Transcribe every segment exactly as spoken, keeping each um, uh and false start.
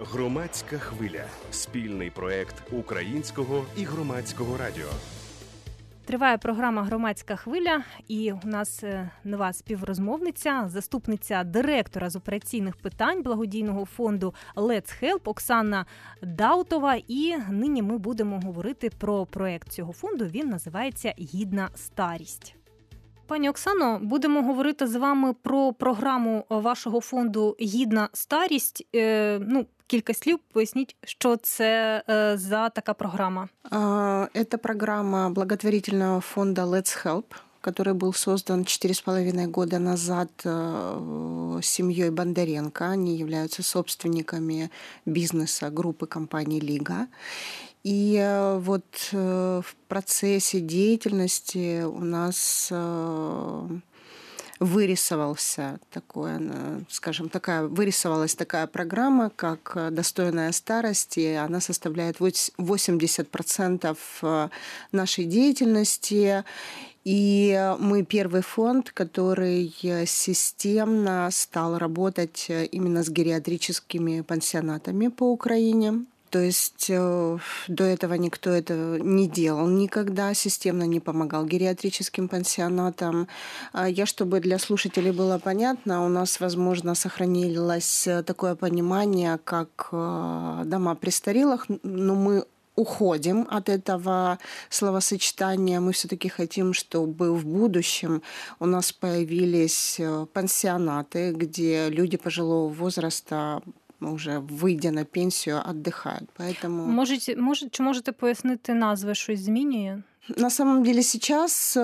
Громадська хвиля – спільний проєкт Українського і Громадського радіо. Триває програма «Громадська хвиля» і у нас нова співрозмовниця, заступниця директора з операційних питань благодійного фонду Let's Help Оксана Даутова. І нині ми будемо говорити про проєкт цього фонду, він називається «Гідна старість». Пані Оксано, будемо говорити з вами про програму вашого фонду «Гідна старість». Е, ну, кілька слів, поясніть, що це е, за така програма. Это программа благотворительного фонда Let's Help, который был создан четыре с половиной года назад семьей Бондаренко. Они являются собственниками бизнеса группы компаний «Лига». И вот в процессе деятельности у нас вырисовался такое, скажем, такая, вырисовалась такая программа, как «Достойная старость», и она составляет восемьдесят процентов нашей деятельности. И мы первый фонд, который системно стал работать именно с гериатрическими пансионатами по Украине. То есть до этого никто это не делал никогда, системно не помогал гериатрическим пансионатам. Я, чтобы для слушателей было понятно, у нас, возможно, сохранилось такое понимание, как дома престарелых, но мы уходим от этого словосочетания. Мы все-таки хотим, чтобы в будущем у нас появились пансионаты, где люди пожилого возраста, уже выйдя на пенсію, віддихають. Поэтому... Можете, може, чи можете пояснити назви, щось змінює? На самом деле сейчас,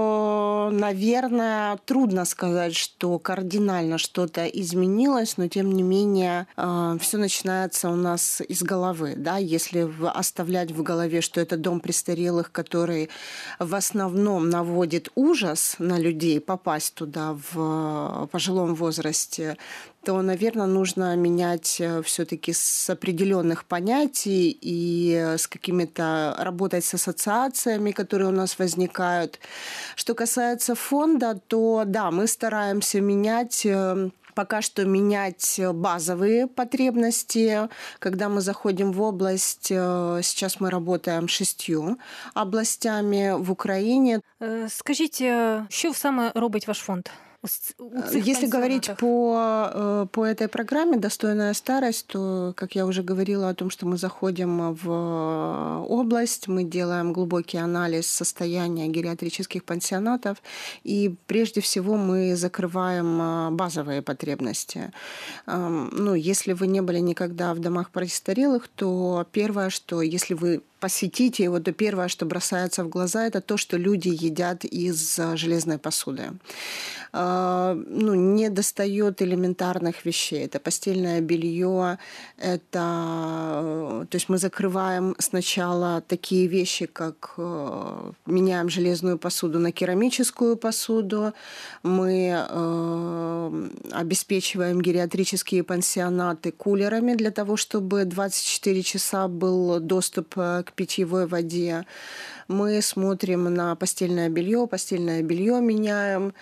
наверное, трудно сказать, что кардинально что-то изменилось, но тем не менее все начинается у нас из головы. Да? Если оставлять в голове, что это дом престарелых, который в основном наводит ужас на людей попасть туда в пожилом возрасте, то, наверное, нужно менять все-таки с определенных понятий и с какими-то работать с ассоциациями, которые у нас возникают. Что касается фонда, то да, мы стараемся менять, пока что менять базовые потребности. Когда мы заходим в область, сейчас мы работаем шестью областями в Украине. Скажіть, що саме робить ваш фонд? Если говорить по, по этой программе «Достойная старость», то, как я уже говорила о том, что мы заходим в область, мы делаем глубокий анализ состояния гериатрических пансионатов, и прежде всего мы закрываем базовые потребности. Ну, если вы не были никогда в домах престарелых, то первое, что если вы посетите его, то первое, что бросается в глаза, это то, что люди едят из железной посуды. Ну, не достает элементарных вещей. Это постельное белье, это... То есть мы закрываем сначала такие вещи, как меняем железную посуду на керамическую посуду, мы обеспечиваем гериатрические пансионаты кулерами для того, чтобы двадцать четыре часа был доступ к питьевой воде. Мы смотрим на постельное белье, постельное белье меняем,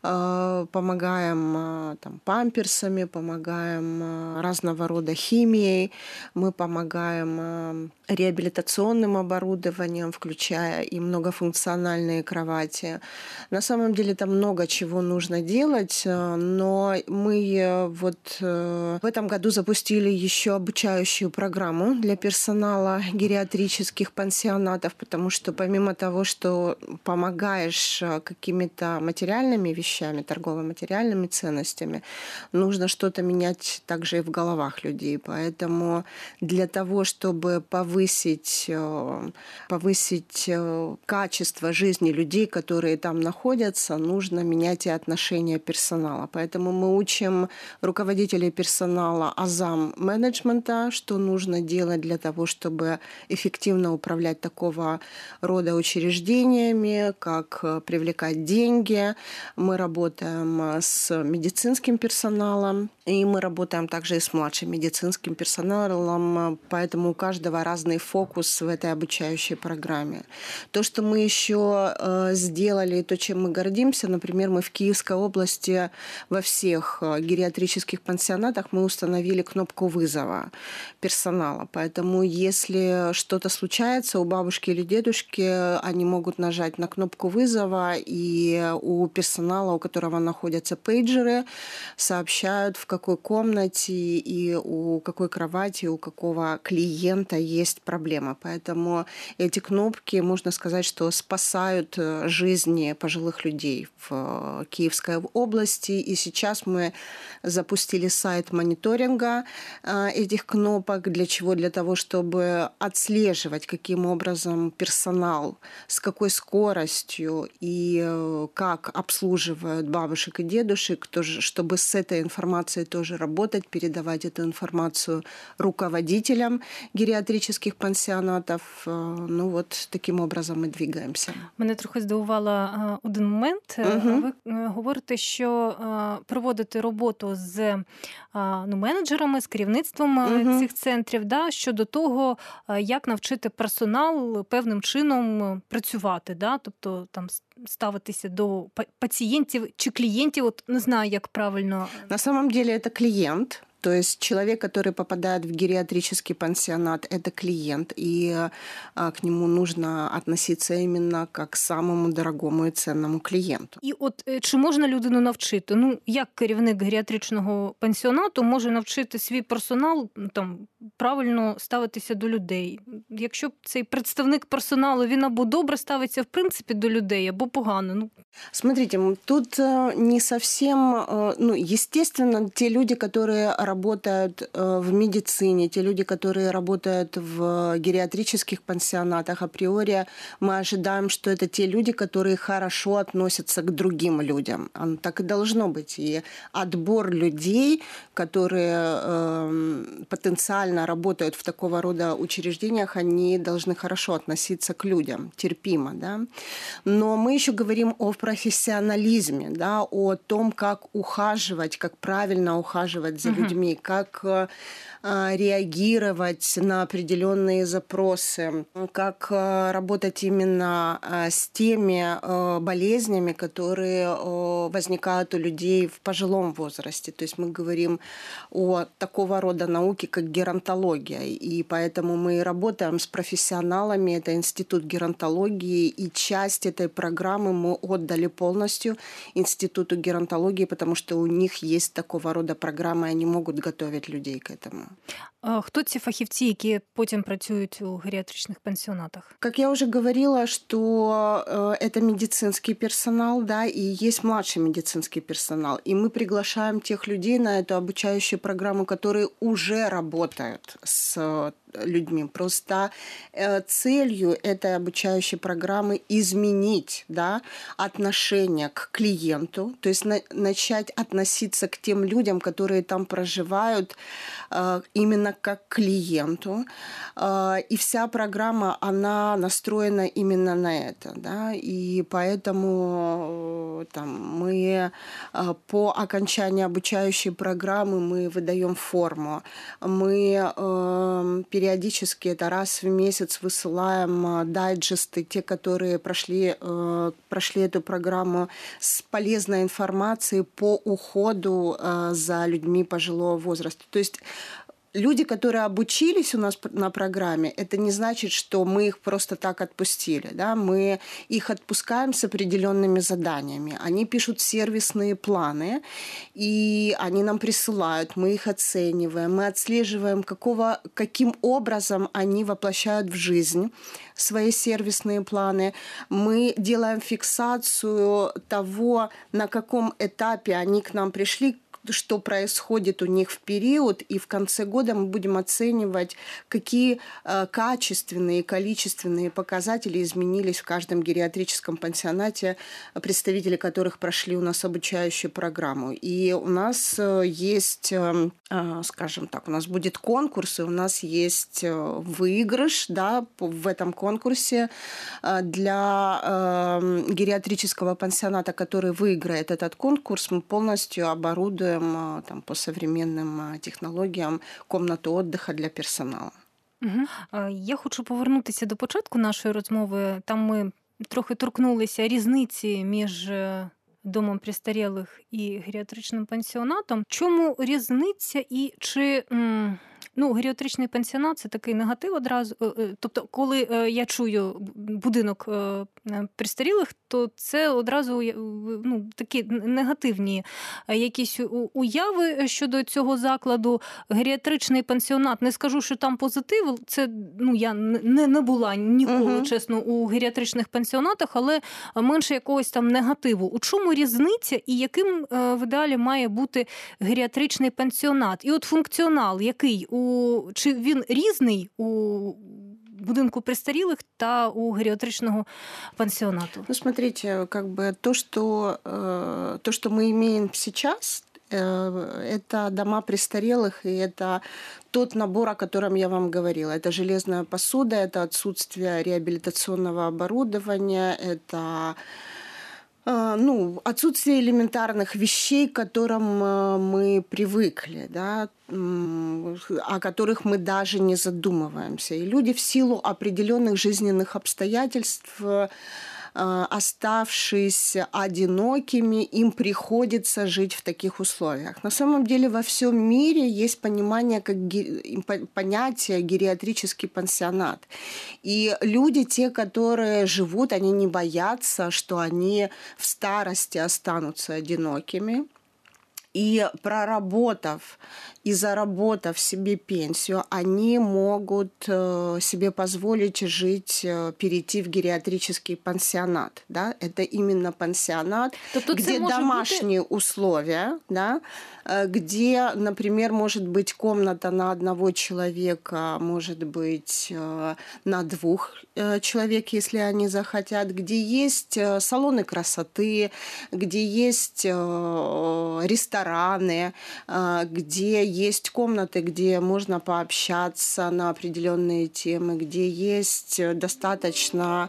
помогаем там, памперсами, помогаем разного рода химией, мы помогаем реабилитационным оборудованием, включая и многофункциональные кровати. На самом деле там много чего нужно делать, но мы вот в этом году запустили еще обучающую программу для персонала гериатрических пансионатов, потому что помимо того, что помогаешь какими-то материальными вещами, торгово-материальными ценностями, нужно что-то менять также и в головах людей. Поэтому для того, чтобы повысить, повысить качество жизни людей, которые там находятся, нужно менять и отношение персонала. Поэтому мы учим руководителей персонала азам менеджмента, что нужно делать для того, чтобы эффективно эффективно управлять такого рода учреждениями, как привлекать деньги. Мы работаем с медицинским персоналом, и мы работаем также и с младшим медицинским персоналом, поэтому у каждого разный фокус в этой обучающей программе. То, что мы еще сделали, и то, чем мы гордимся, например, мы в Киевской области во всех гериатрических пансионатах мы установили кнопку вызова персонала. Поэтому если что-то случается у бабушки или дедушки, они могут нажать на кнопку вызова, и у персонала, у которого находятся пейджеры, сообщают, в какой комнате и у какой кровати, у какого клиента есть проблема. Поэтому эти кнопки, можно сказать, что спасают жизни пожилых людей в Киевской области. И сейчас мы запустили сайт мониторинга этих кнопок. Для чего? Для того, чтобы отслеживать, каким образом персонал, с какой скоростью и как обслуживают бабушек и дедушек, чтобы с этой информацией тоже работать, передавать эту информацию руководителям геріатричних пансіонатів. Ну, от таким образом ми двигаємося. Мене трохи здивувала один момент. Угу. Ви говорите, що проводите роботу з ну, менеджерами, з керівництвом угу. цих центрів, да, щодо того, як навчити персонал певним чином працювати, да, тобто там ставитися до пацієнтів чи клієнтів, от не знаю, як правильно. На самом деле это клиент. То есть человек, который попадает в гериатрический пансионат, это клиент, и а, к нему нужно относиться именно как к самому дорогому и ценному клієнту. І от чи можна людину навчити? Ну, як керівник геріатричного пансіонату може навчити свій персонал там правильно ставитися до людей? Якщо цей представник персоналу, він або добре ставиться в принципі до людей, або погано. Ну, смотрите, тут не совсем, ну, естественно, те люди, которые работают в медицине, те люди, которые работают в гериатрических пансионатах, априори мы ожидаем, что это те люди, которые хорошо относятся к другим людям. Так и должно быть. И отбор людей, которые э, потенциально работают в такого рода учреждениях, они должны хорошо относиться к людям, терпимо, да. Но мы еще говорим о профессионализме, да, о том, как ухаживать, как правильно ухаживать за uh-huh. людьми, как э, реагировать на определенные запросы, как э, работать именно э, с теми э, болезнями, которые э, возникают у людей в пожилом возрасте. То есть мы говорим о такого рода науке, как геронтология, и поэтому мы работаем с профессионалами, это Институт геронтологии, и часть этой программы мы отдали полностью Институту геронтологии, потому что у них есть такого рода программы, и они могут готовить людей к этому. А хто ці фахівці, які потім працюють у геріатричних пансіонатах? Как я уже говорила, что это медицинский персонал, да, и есть младший медицинский персонал. И мы приглашаем тех людей на эту обучающую программу, которые уже работают с людьми. Просто целью этой обучающей программы изменить, да, отношение к клиенту, то есть на, начать относиться к тем людям, которые там проживают, именно как к клиенту. И вся программа, она настроена именно на это, да, и поэтому там, мы по окончании обучающей программы мы выдаем форму, мы периодически, это раз в месяц, высылаем дайджесты, те, которые прошли, прошли эту программу с полезной информацией по уходу за людьми пожилого возраста. То есть люди, которые обучились у нас на программе, это не значит, что мы их просто так отпустили. Да? Мы их отпускаем с определенными заданиями. Они пишут сервисные планы, и они нам присылают, мы их оцениваем, мы отслеживаем, какого, каким образом они воплощают в жизнь свои сервисные планы. Мы делаем фиксацию того, на каком этапе они к нам пришли, что происходит у них в период, и в конце года мы будем оценивать, какие качественные и количественные показатели изменились в каждом гериатрическом пансионате, представители которых прошли у нас обучающую программу. И у нас есть, скажем так, у нас будет конкурс, и у нас есть выигрыш, да, в этом конкурсе для гериатрического пансионата, который выиграет этот конкурс, мы полностью оборудуем там, по современным технологиям комнату отдыха для персонала. Угу. Я хочу повернутися до початку нашої розмови. Там ми трохи торкнулися різниці між домом престарілих і геріатричним пансіонатом. Чому різниця і чи... Ну, геріатричний пансіонат – це такий негатив одразу. Тобто, коли я чую будинок престарілих, то це одразу ну, такі негативні якісь уяви щодо цього закладу. Геріатричний пансіонат, не скажу, що там позитив, це, ну, я не, не була ніколи, uh-huh. чесно, у геріатричних пансіонатах, але менше якогось там негативу. У чому різниця і яким в ідеалі має бути геріатричний пансіонат? І от функціонал, який у чи він різний у будинку престарілих та у геріатричного пансионату? Ну, смотрите, как бы то, что, то, что мы имеем сейчас, это дома престарелых, и это тот набор, о котором я вам говорила. Это железная посуда, это отсутствие реабилитационного оборудования, это... Ну, отсутствие элементарных вещей, к которым мы привыкли, да, о которых мы даже не задумываемся. И люди в силу определенных жизненных обстоятельств, оставшись одинокими, им приходится жить в таких условиях. На самом деле во всем мире есть понимание, как понятие гериатрический пансионат. И люди, те, которые живут, они не боятся, что они в старости останутся одинокими. И проработав и заработав себе пенсию, они могут себе позволить жить, перейти в гериатрический пансионат. Да? Это именно пансионат, тобто где домашние бути... условия, да? Где, например, может быть комната на одного человека, может быть на двух человек, если они захотят, где есть салоны красоты, где есть рестораны, где есть комнаты, где можно пообщаться на определенные темы, где есть достаточно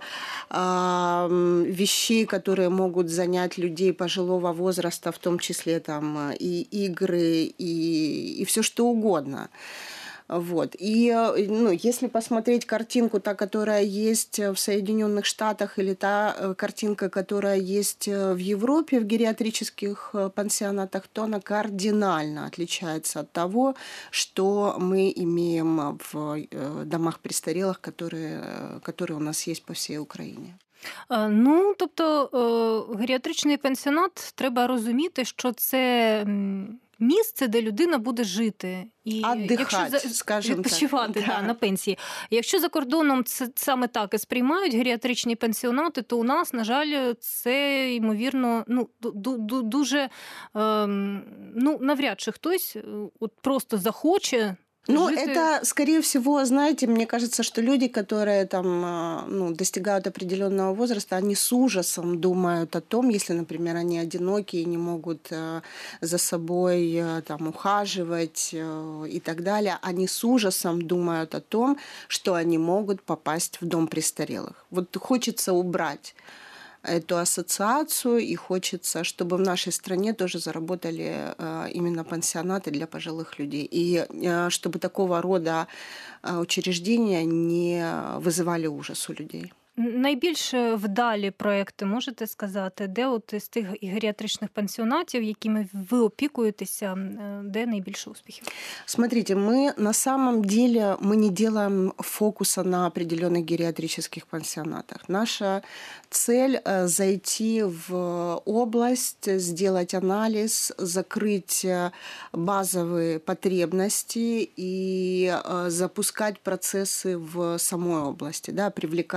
вещей, которые могут занять людей пожилого возраста, в том числе там и игры, и, и все что угодно. Вот. И ну, если посмотреть картинку, та, которая есть в Соединенных Штатах, или та картинка, которая есть в Европе в гериатрических пансионатах, то она кардинально отличается от того, что мы имеем в домах престарелых, которые, которые у нас есть по всей Україні. Ну, тобто геріатричний пансіонат, треба розуміти, що це місце, де людина буде жити. І Отдихати, скажімо так. Відпочивати да. Да, на пенсії. Якщо за кордоном це саме так і сприймають геріатричні пансіонати, то у нас, на жаль, це, ймовірно, ну, дуже, ну, навряд чи хтось от просто захоче. Ну, это, скорее всего, знаете, мне кажется, что люди, которые там, ну, достигают определенного возраста, они с ужасом думают о том, если, например, они одиноки и не могут за собой там ухаживать и так далее, они с ужасом думают о том, что они могут попасть в дом престарелых. Вот хочется убрать эту ассоциацию, и хочется, чтобы в нашей стране тоже заработали именно пансионаты для пожилых людей. И чтобы такого рода учреждения не вызывали ужас у людей. Найбільш вдалі проекти, можете сказати, де от із тих геріатричних пансіонатів, якими ви опікуєтеся, де найбільше успіхів? Смотрите, мы на самом деле мы не делаем фокуса на определенных гериатрических пансионатах. Наша цель – зайти в область, сделать анализ, закрыть базовые потребности и запускать процессы в самой области, да, привлекать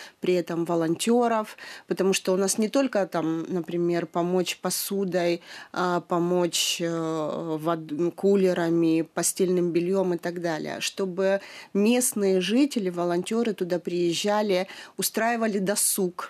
при этом волонтеров, потому что у нас не только там, например, помочь посудой, помочь кулерами, постельным бельем и так далее, чтобы местные жители, волонтеры туда приезжали, устраивали досуг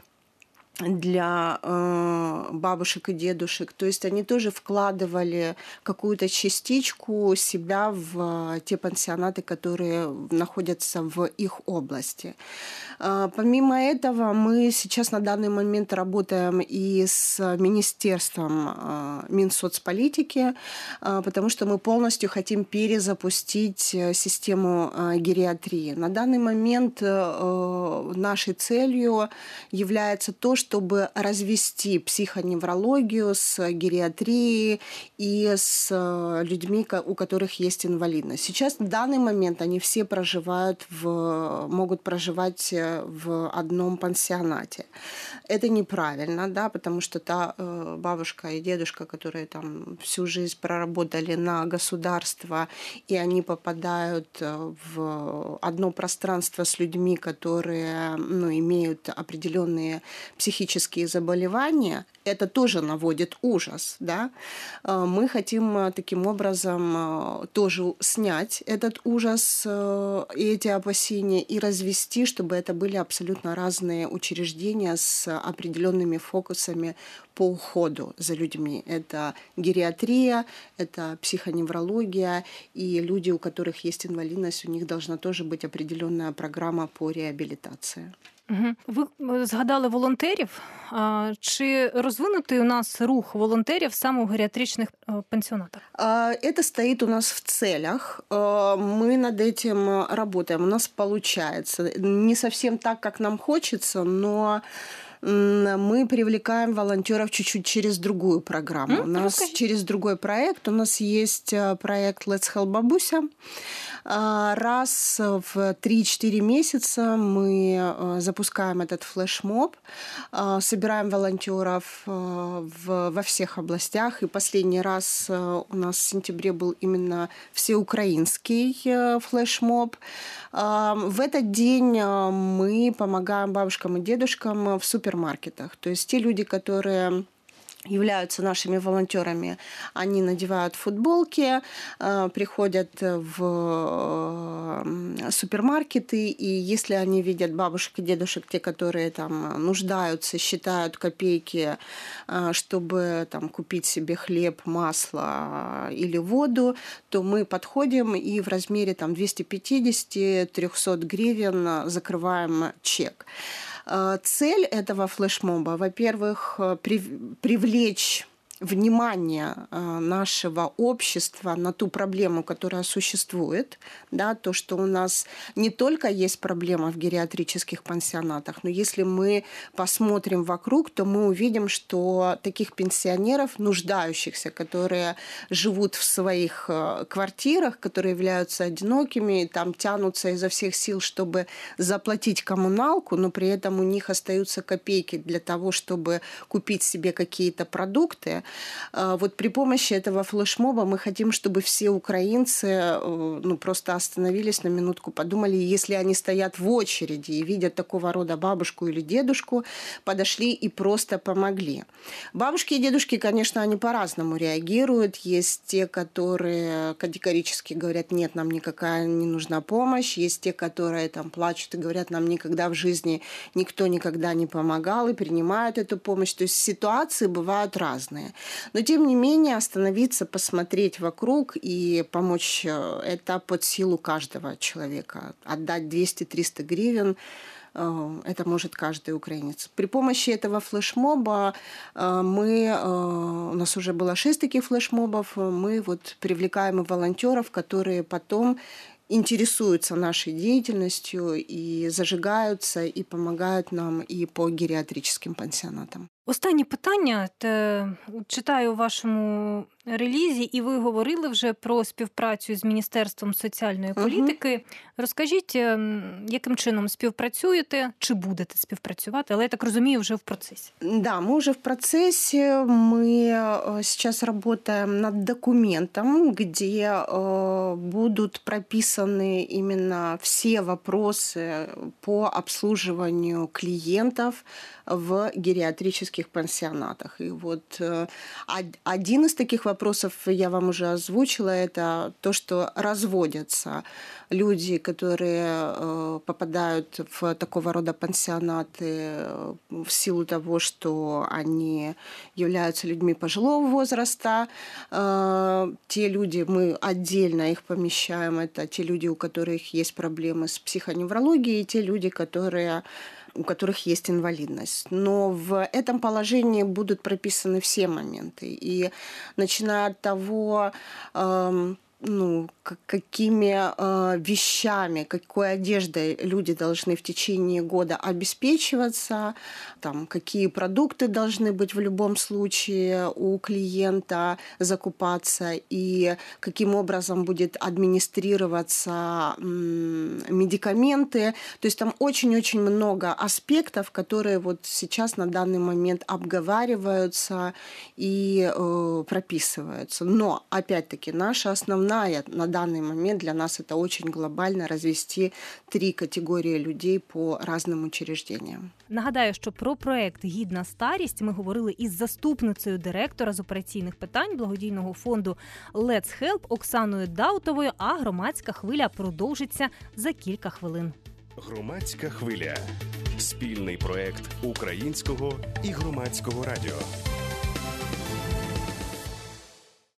для э, бабушек и дедушек. То есть они тоже вкладывали какую-то частичку себя в те пансионаты, которые находятся в их области. Э, помимо этого, мы сейчас на данный момент работаем и с Министерством э, Минсоцполитики, э, потому что мы полностью хотим перезапустить систему э, гериатрии. На данный момент э, нашей целью является то, что чтобы развести психоневрологию с гериатрией и с людьми, у которых есть инвалидность. Сейчас в данный момент они все проживают в, могут проживать в одном пансионате. Это неправильно, да, потому что та бабушка и дедушка, которые там всю жизнь проработали на государство, и они попадают в одно пространство с людьми, которые, ну, имеют определенные психические психические заболевания, это тоже наводит ужас. Да? Мы хотим таким образом тоже снять этот ужас и эти опасения и развести, чтобы это были абсолютно разные учреждения с определенными фокусами по уходу за людьми. Это гериатрия, это психоневрология, и люди, у которых есть инвалидность, у них должна тоже быть определенная программа по реабілітації. Ви згадали волонтерів. Чи розвинутий у нас рух волонтерів саме у геріатричних пансионатах? Это стоит у нас в целях. Мы над этим работаем. У нас получается. Не совсем так, как нам хочется, но мы привлекаем волонтеров чуть-чуть через другую программу. Mm, у нас расскажи. Через другой проект. У нас есть проект Let's Help Бабуся. Раз в три-четыре месяца мы запускаем этот флешмоб, собираем волонтеров во всех областях. И последний раз у нас в сентябре был именно всеукраинский флешмоб. В этот день мы помогаем бабушкам и дедушкам в супермаркетах. То есть те люди, которые являются нашими волонтерами, они надевают футболки, приходят в супермаркеты, и если они видят бабушек и дедушек, те, которые там нуждаются, считают копейки, чтобы там купить себе хлеб, масло или воду, то мы подходим и в размере там двести пятьдесят - триста гривен закрываем чек. Цель этого флешмоба, во-первых, привлечь внимание нашего общества на ту проблему, которая существует, да, то, что у нас не только есть проблема в гериатрических пансионатах, но если мы посмотрим вокруг, то мы увидим, что таких пенсионеров, нуждающихся, которые живут в своих квартирах, которые являются одинокими, там тянутся изо всех сил, чтобы заплатить коммуналку, но при этом у них остаются копейки для того, чтобы купить себе какие-то продукты. Вот при помощи этого флешмоба мы хотим, чтобы все украинцы ну, просто остановились на минутку, подумали, если они стоят в очереди и видят такого рода бабушку или дедушку, подошли и просто помогли. Бабушки и дедушки, конечно, они по-разному реагируют. Есть те, которые категорически говорят, нет, нам никакая не нужна помощь. Есть те, которые там плачут и говорят, нам никогда в жизни никто никогда не помогал и принимают эту помощь. То есть ситуации бывают разные. Но, тем не менее, остановиться, посмотреть вокруг и помочь – это под силу каждого человека. Отдать двести-триста гривен – это может каждый украинец. При помощи этого флешмоба мы, у нас уже было шесть таких флешмобов, мы вот привлекаем и волонтеров, которые потом интересуются нашей деятельностью и зажигаются, и помогают нам и по гериатрическим пансионатам. Останнє питання. Те, читаю у вашому релізі, і ви говорили вже про співпрацю з Міністерством соціальної політики. Угу. Розкажіть, яким чином співпрацюєте, чи будете співпрацювати, але я так розумію, вже в процесі. Да, мы уже в процессе. Мы сейчас работаем над документом, где будут прописаны именно все вопросы по обслуживанию клиентов в гериатрических пансионатах. И вот один из таких вопросов я вам уже озвучила, это то, что разводятся люди, которые попадают в такого рода пансионаты в силу того, что они являются людьми пожилого возраста. Те люди, мы отдельно их помещаем, это те люди, у которых есть проблемы с психоневрологией, и те люди, которые у которых есть инвалидность. Но в этом положении будут прописаны все моменты. И начиная от того, эм, ну, какими э, вещами, какой одеждой люди должны в течение года обеспечиваться, там, какие продукты должны быть в любом случае у клиента закупаться, и каким образом будет администрироваться м, медикаменты. То есть там очень-очень много аспектов, которые вот сейчас на данный момент обговариваются и э, прописываются. Но, опять-таки, наша основная на данный момент для нас это очень глобально развести три категорії людей по різним учреждениям. Нагадаю, що про проект «Гідна старість» ми говорили із заступницею директора з операційних питань благодійного фонду Let's Help Оксаною Даутовою, а громадська хвиля продовжиться за кілька хвилин. Громадська хвиля – спільний проект Українського і Громадського радіо.